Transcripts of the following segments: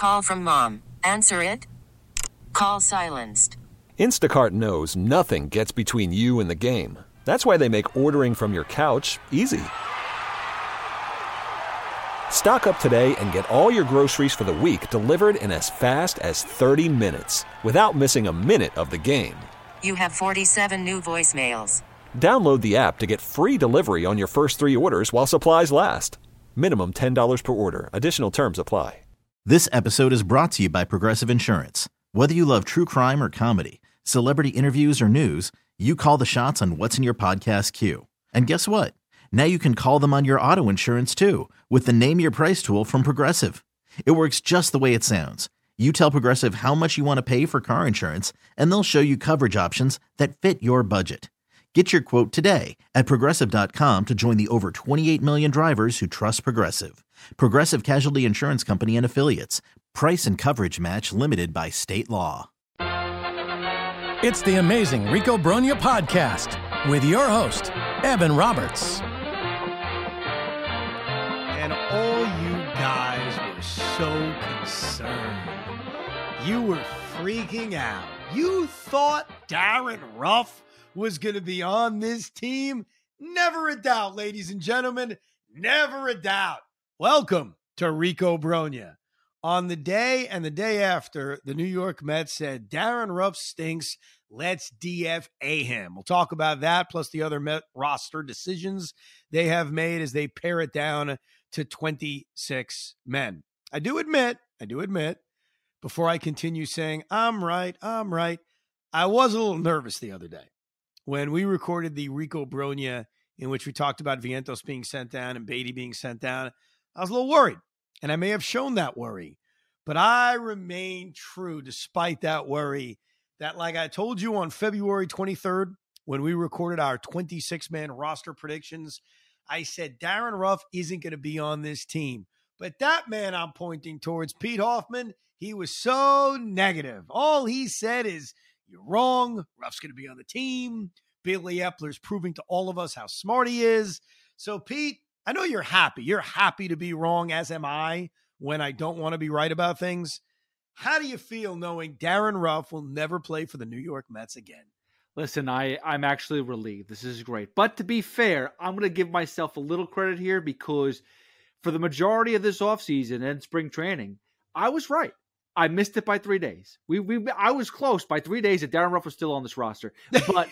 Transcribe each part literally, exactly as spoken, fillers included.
Call from mom. Answer it. Call silenced. Instacart knows nothing gets between you and the game. That's why they make ordering from your couch easy. Stock up today and get all your groceries for the week delivered in as fast as thirty minutes without missing a minute of the game. You have forty-seven new voicemails. Download the app to get free delivery on your first three orders while supplies last. Minimum ten dollars per order. Additional terms apply. This episode is brought to you by Progressive Insurance. Whether you love true crime or comedy, celebrity interviews or news, you call the shots on what's in your podcast queue. And guess what? Now you can call them on your auto insurance too with the Name Your Price tool from Progressive. It works just the way it sounds. You tell Progressive how much you want to pay for car insurance, and they'll show you coverage options that fit your budget. Get your quote today at Progressive dot com to join the over twenty-eight million drivers who trust Progressive. Progressive Casualty Insurance Company and Affiliates. Price and coverage match limited by state law. It's the Amazing Rico Brogna podcast with your host, Evan Roberts. And all you guys were so concerned. You were freaking out. You thought Darin Ruf was going to be on this team? Never a doubt, ladies and gentlemen. Never a doubt. Welcome to Rico Brogna. On the day and the day after, the New York Mets said, Darin Ruf stinks. Let's D F A him. We'll talk about that, plus the other Met roster decisions they have made as they pare it down to twenty-six men. I do admit, I do admit, before I continue saying, I'm right, I'm right, I was a little nervous the other day when we recorded the Rico Brogna in which we talked about Vientos being sent down and Beatty being sent down. I was a little worried, and I may have shown that worry, but I remain true despite that worry that, like I told you on February twenty-third, when we recorded our twenty-six man roster predictions, I said Darin Ruf isn't going to be on this team. But that man I'm pointing towards, Pete Hoffman, he was so negative. All he said is, you're wrong. Ruff's going to be on the team. Billy Epler's proving to all of us how smart he is. So, Pete, I know you're happy. You're happy to be wrong, as am I, when I don't want to be right about things. How do you feel knowing Darin Ruf will never play for the New York Mets again? Listen, I, I'm actually relieved. This is great. But to be fair, I'm going to give myself a little credit here because for the majority of this offseason and spring training, I was right. I missed it by three days. We we I was close by three days that Darin Ruf was still on this roster. But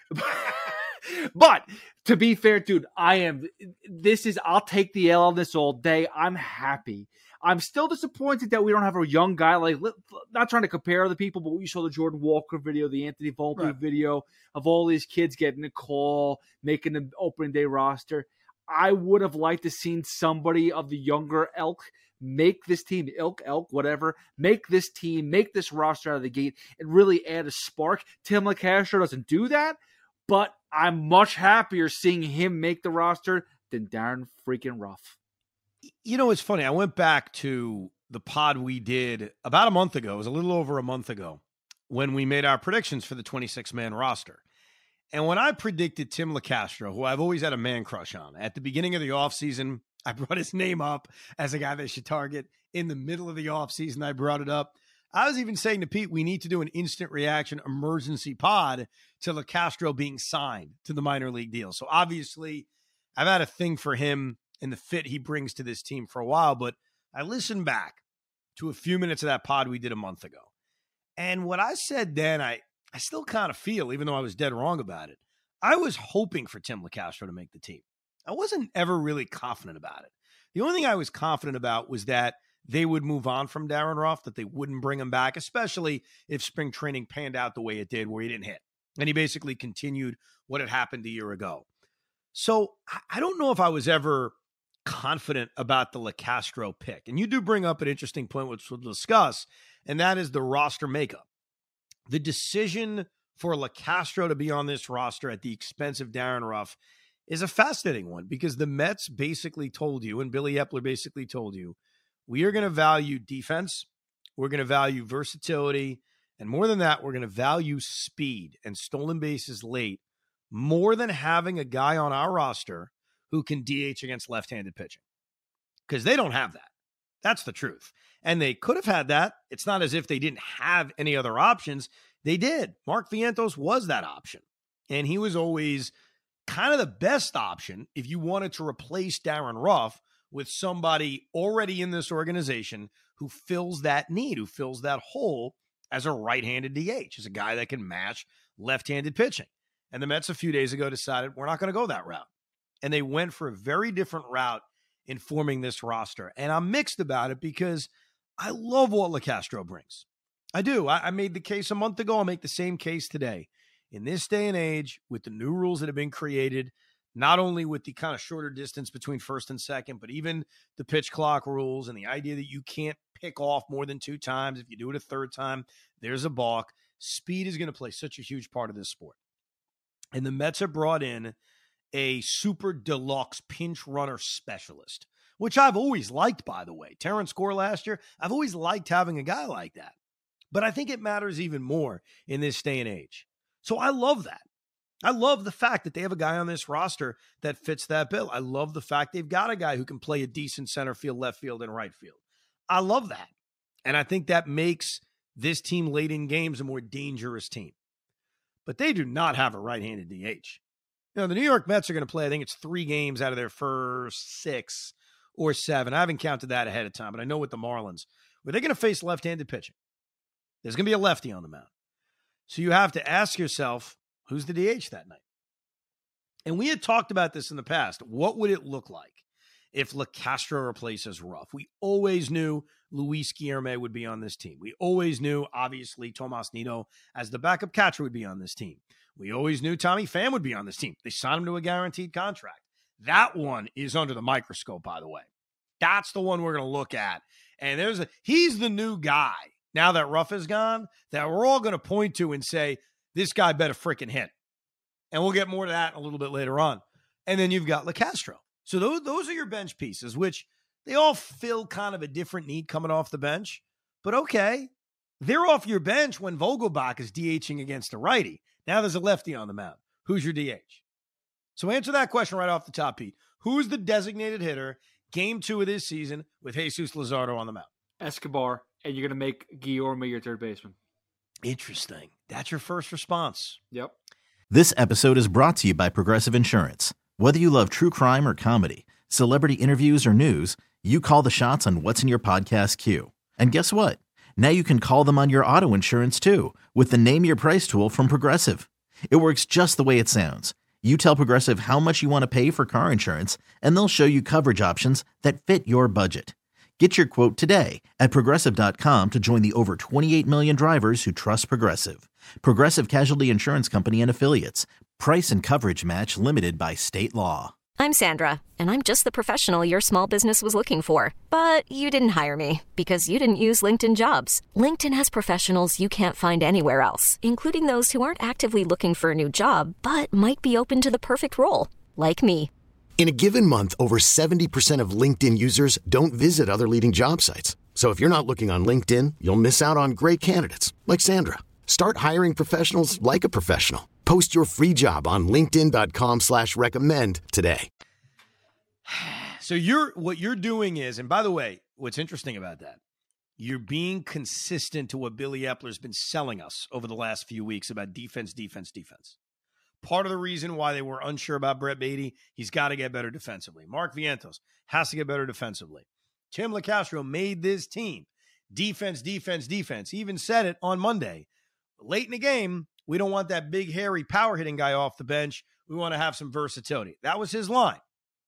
but to be fair, dude, I am this is I'll take the L on this all day. I'm happy. I'm still disappointed that we don't have a young guy like not trying to compare other people, but we saw the Jordan Walker video, the Anthony Volpe right. video of all these kids getting a call, making the opening day roster. I would have liked to seen somebody of the younger ilk make this team, ilk, elk, whatever, make this team, make this roster out of the gate and really add a spark. Tim LeCastro doesn't do that, but I'm much happier seeing him make the roster than Darin freaking Ruf. You know, it's funny. I went back to the pod we did about a month ago. It was a little over a month ago when we made our predictions for the twenty-six man roster. And when I predicted Tim LeCastro, who I've always had a man crush on, at the beginning of the offseason, I brought his name up as a guy they should target. In the middle of the offseason, I brought it up. I was even saying to Pete, we need to do an instant reaction emergency pod to LeCastro being signed to the minor league deal. So obviously, I've had a thing for him and the fit he brings to this team for a while, but I listened back to a few minutes of that pod we did a month ago. And what I said then, I, I still kind of feel, even though I was dead wrong about it, I was hoping for Tim LeCastro to make the team. I wasn't ever really confident about it. The only thing I was confident about was that they would move on from Darin Ruf, that they wouldn't bring him back, especially if spring training panned out the way it did, where he didn't hit. And he basically continued what had happened a year ago. So I don't know if I was ever confident about the LeCastro pick. And you do bring up an interesting point, which we'll discuss, and that is the roster makeup. The decision for LeCastro to be on this roster at the expense of Darin Ruf is a fascinating one, because the Mets basically told you, and Billy Epler basically told you, we are going to value defense, we're going to value versatility, and more than that, we're going to value speed and stolen bases late more than having a guy on our roster who can D H against left-handed pitching, because they don't have that. That's the truth. And they could have had that. It's not as if they didn't have any other options. They did. Mark Vientos was that option. And he was always kind of the best option if you wanted to replace Darren Ruff with somebody already in this organization who fills that need, who fills that hole as a right-handed D H, as a guy that can match left-handed pitching. And the Mets a few days ago decided we're not going to go that route. And they went for a very different route in forming this roster. And I'm mixed about it because I love what LeCastro brings. I do. I, I made the case a month ago. I'll make the same case today. In this day and age, with the new rules that have been created, not only with the kind of shorter distance between first and second, but even the pitch clock rules and the idea that you can't pick off more than two times. If you do it a third time, there's a balk. Speed is going to play such a huge part of this sport. And the Mets have brought in a super deluxe pinch runner specialist, which I've always liked, by the way. Terrence Gore last year, I've always liked having a guy like that. But I think it matters even more in this day and age. So I love that. I love the fact that they have a guy on this roster that fits that bill. I love the fact they've got a guy who can play a decent center field, left field, and right field. I love that. And I think that makes this team late in games a more dangerous team. But they do not have a right-handed D H. You know, the New York Mets are going to play, I think it's three games out of their first six or seven. I haven't counted that ahead of time, but I know with the Marlins, where they're going to face left-handed pitching. There's going to be a lefty on the mound. So you have to ask yourself, who's the D H that night? And we had talked about this in the past. What would it look like if LeCastro replaces Ruff? We always knew Luis Guillorme would be on this team. We always knew, obviously, Tomas Nido as the backup catcher would be on this team. We always knew Tommy Pham would be on this team. They signed him to a guaranteed contract. That one is under the microscope, by the way. That's the one we're going to look at. And there's a he's the new guy, now that Ruff is gone, that we're all going to point to and say, this guy better freaking hit. And we'll get more to that a little bit later on. And then you've got LeCastro. So those, those are your bench pieces, which they all fill kind of a different need coming off the bench. But okay, they're off your bench when Vogelbach is DHing against a righty. Now there's a lefty on the mound. Who's your D H? So answer that question right off the top, Pete. Who's the designated hitter game two of this season with Jesus Luzardo on the mound? Escobar, and you're going to make Guillorme your third baseman. Interesting. That's your first response. Yep. This episode is brought to you by Progressive Insurance. Whether you love true crime or comedy, celebrity interviews or news, you call the shots on what's in your podcast queue. And guess what? Now you can call them on your auto insurance too with the Name Your Price tool from Progressive. It works just the way it sounds. You tell Progressive how much you want to pay for car insurance, and they'll show you coverage options that fit your budget. Get your quote today at Progressive dot com to join the over twenty-eight million drivers who trust Progressive. Progressive Casualty Insurance Company and Affiliates. Price and coverage match limited by state law. I'm Sandra, and I'm just the professional your small business was looking for. But you didn't hire me because you didn't use LinkedIn Jobs. LinkedIn has professionals you can't find anywhere else, including those who aren't actively looking for a new job, but might be open to the perfect role, like me. In a given month, over seventy percent of LinkedIn users don't visit other leading job sites. So if you're not looking on LinkedIn, you'll miss out on great candidates like Sandra. Start hiring professionals like a professional. Post your free job on linkedin dot com slash recommend today. So you're what you're doing is, and by the way, what's interesting about that, you're being consistent to what Billy Epler's been selling us over the last few weeks about defense, defense, defense. Part of the reason why they were unsure about Brett Baty, he's got to get better defensively. Mark Vientos has to get better defensively. Tim LeCastro made this team defense, defense, defense. He even said it on Monday. Late in the game, we don't want that big, hairy, power-hitting guy off the bench. We want to have some versatility. That was his line.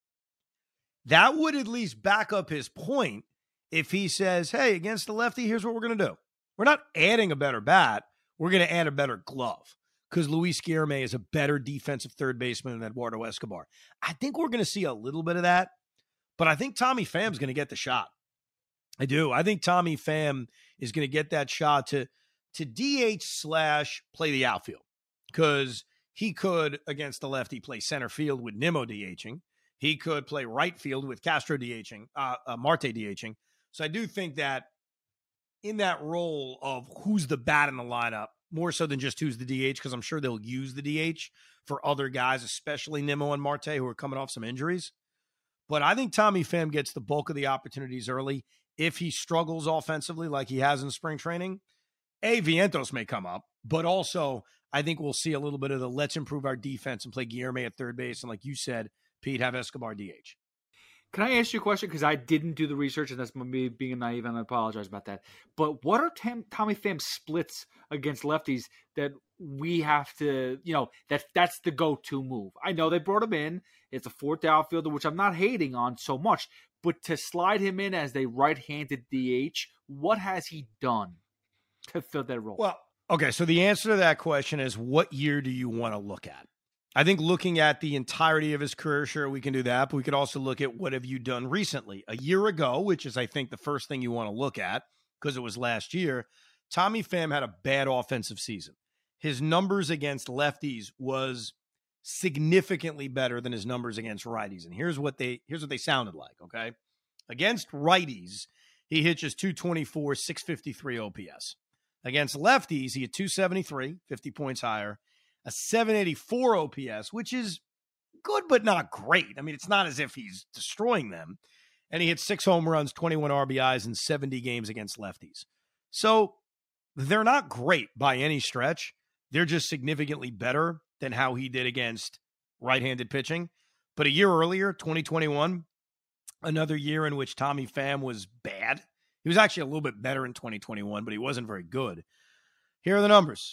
That would at least back up his point if he says, hey, against the lefty, here's what we're going to do. We're not adding a better bat. We're going to add a better glove because Luis Guillorme is a better defensive third baseman than Eduardo Escobar. I think we're going to see a little bit of that, but I think Tommy Pham's going to get the shot. I do. I think Tommy Pham is going to get that shot to to D H slash play the outfield because he could, against the lefty, play center field with Nimmo DHing. He could play right field with Castro DHing, uh, uh, Marte DHing. So I do think that in that role of who's the bat in the lineup, more so than just who's the D H, because I'm sure they'll use the D H for other guys, especially Nimmo and Marte, who are coming off some injuries. But I think Tommy Pham gets the bulk of the opportunities early, if he struggles offensively like he has in spring training, A, Vientos may come up, but also I think we'll see a little bit of the let's improve our defense and play Guillerme at third base. And like you said, Pete, have Escobar D H. Can I ask you a question? Because I didn't do the research, and that's me being naive, and I apologize about that. But what are Tam- Tommy Pham's splits against lefties that we have to, you know, that that's the go-to move? I know they brought him in. It's a fourth outfielder, which I'm not hating on so much. But to slide him in as a right-handed D H, what has he done to fill that role? Well, okay, so the answer to that question is, what year do you want to look at? I think looking at the entirety of his career, sure, we can do that, but we could also look at what have you done recently. A year ago, which is, I think, the first thing you want to look at because it was last year, Tommy Pham had a bad offensive season. His numbers against lefties was significantly better than his numbers against righties. And here's what they here's what they sounded like, okay? Against righties, he hit just two twenty-four, six fifty-three O P S. Against lefties, he had two seventy-three, fifty points higher. A seven eighty-four O P S, which is good but not great. I mean, it's not as if he's destroying them. And he hit six home runs, twenty-one R B Is in seventy games against lefties. So they're not great by any stretch. They're just significantly better than how he did against right-handed pitching. But a year earlier, twenty twenty-one, another year in which Tommy Pham was bad. He was actually a little bit better in twenty twenty-one, but he wasn't very good. Here are the numbers.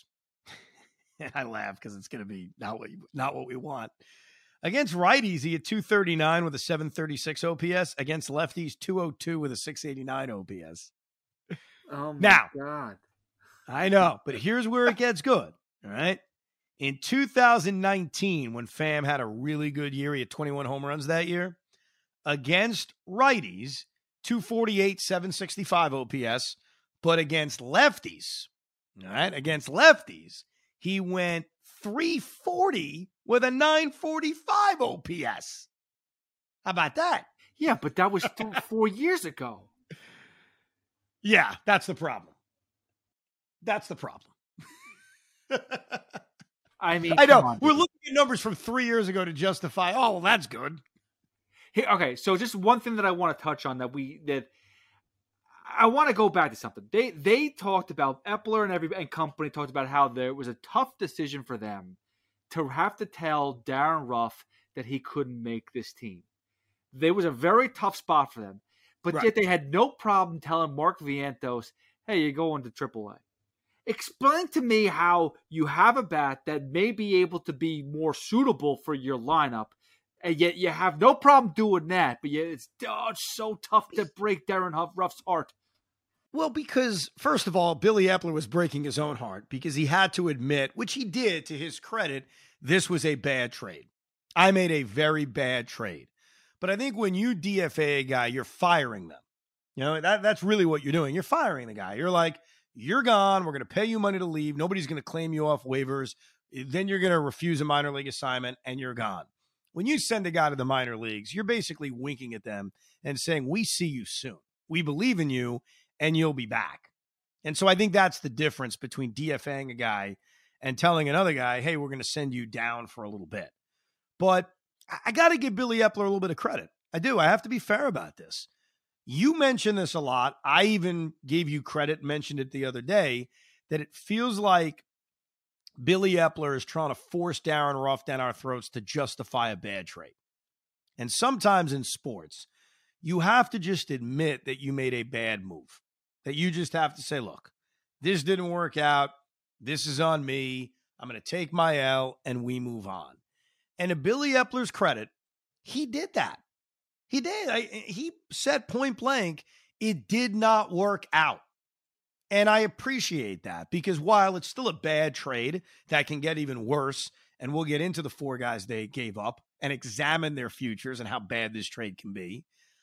And I laugh because it's going to be not what you, not what we want. Against righties, he had two thirty-nine with a seven thirty-six O P S. Against lefties, two oh two with a six eighty-nine O P S. Oh, my now, God. I know, but here's where it gets good, all right? In two thousand nineteen, when Pham had a really good year, he had twenty-one home runs that year. Against righties, two forty-eight, seven sixty-five O P S. But against lefties, all right, against lefties, he went three forty with a nine forty-five O P S. How about that? Yeah, but that was th- four years ago. Yeah, that's the problem. That's the problem. I mean, I know. on, We're looking at numbers from three years ago to justify, oh, well, that's good. Here, okay, so just one thing that I want to touch on that we that I want to go back to something. They they talked about Epler and every and company talked about how there was a tough decision for them to have to tell Darren Ruff that he couldn't make this team. There was a very tough spot for them, but right. yet they had no problem telling Mark Vientos, "Hey, you're going to triple A." Explain to me how you have a bat that may be able to be more suitable for your lineup, and yet you have no problem doing that, but yet it's, oh, it's so tough to break Darren Ruff's heart. Well, because, first of all, Billy Epler was breaking his own heart because he had to admit, which he did to his credit, this was a bad trade. I made a very bad trade. But I think when you D F A a guy, you're firing them. You know, that, that's really what you're doing. You're firing the guy. You're like, you're gone. We're going to pay you money to leave. Nobody's going to claim you off waivers. Then you're going to refuse a minor league assignment and you're gone. When you send a guy to the minor leagues, you're basically winking at them and saying, we see you soon. We believe in you and you'll be back. And so I think that's the difference between DFAing a guy and telling another guy, hey, we're going to send you down for a little bit. But I got to give Billy Epler a little bit of credit. I do. I have to be fair about this. You mentioned this a lot. I even gave you credit, mentioned it the other day, that it feels like Billy Epler is trying to force Darren Ruff down our throats to justify a bad trade. And sometimes in sports, you have to just admit that you made a bad move. That you just have to say, look, this didn't work out. This is on me. I'm going to take my L and we move on. And to Billy Epler's credit, he did that. He did. I, he said point blank, it did not work out. And I appreciate that because while it's still a bad trade that can get even worse, and we'll get into the four guys they gave up and examine their futures and how bad this trade can be,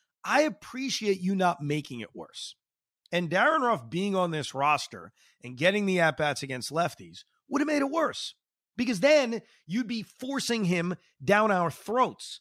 I appreciate you not making it worse. And Darren Ruff being on this roster and getting the at-bats against lefties would have made it worse because then you'd be forcing him down our throats.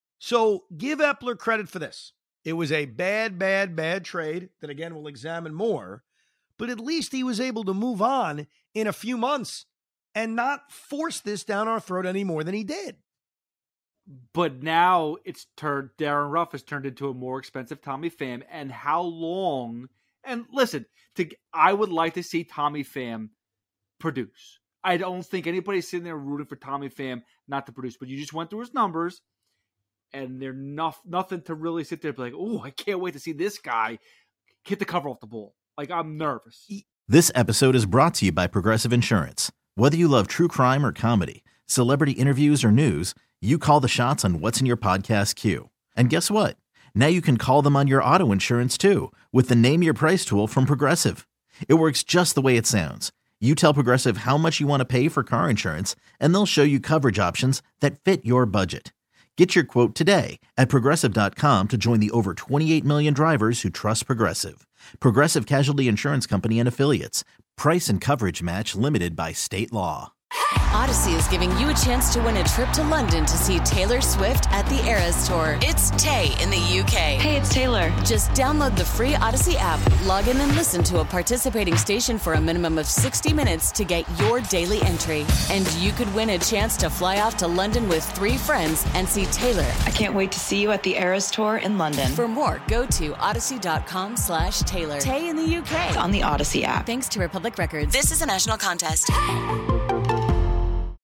So give Epler credit for this. It was a bad, bad, bad trade that, again, we'll examine more. But at least he was able to move on in a few months and not force this down our throat any more than he did. But now it's turned, Darren Ruff has turned into a more expensive Tommy Pham. And how long, and listen, to I would like to see Tommy Pham produce. I don't think anybody's sitting there rooting for Tommy Pham not to produce, but you just went through his numbers, and they're not, nothing to really sit there and be like, oh, I can't wait to see this guy hit the cover off the ball. Like, I'm nervous. This episode is brought to you by Progressive Insurance. Whether you love true crime or comedy, celebrity interviews or news, you call the shots on what's in your podcast queue. And guess what? Now you can call them on your auto insurance too with the Name Your Price tool from Progressive. It works just the way it sounds. You tell Progressive how much you want to pay for car insurance, and they'll show you coverage options that fit your budget. Get your quote today at Progressive dot com to join the over twenty-eight million drivers who trust Progressive. Progressive Casualty Insurance Company and Affiliates. Price and coverage match limited by state law. Odyssey is giving you a chance to win a trip to London to see Taylor Swift at the Eras Tour. It's Tay in the U K. Hey, it's Taylor. Just download the free Odyssey app, log in and listen to a participating station for a minimum of sixty minutes to get your daily entry. And you could win a chance to fly off to London with three friends and see Taylor. I can't wait to see you at the Eras Tour in London. For more, go to odyssey.com slash Taylor. Tay in the U K. It's on the Odyssey app. Thanks to Republic Records. This is a national contest.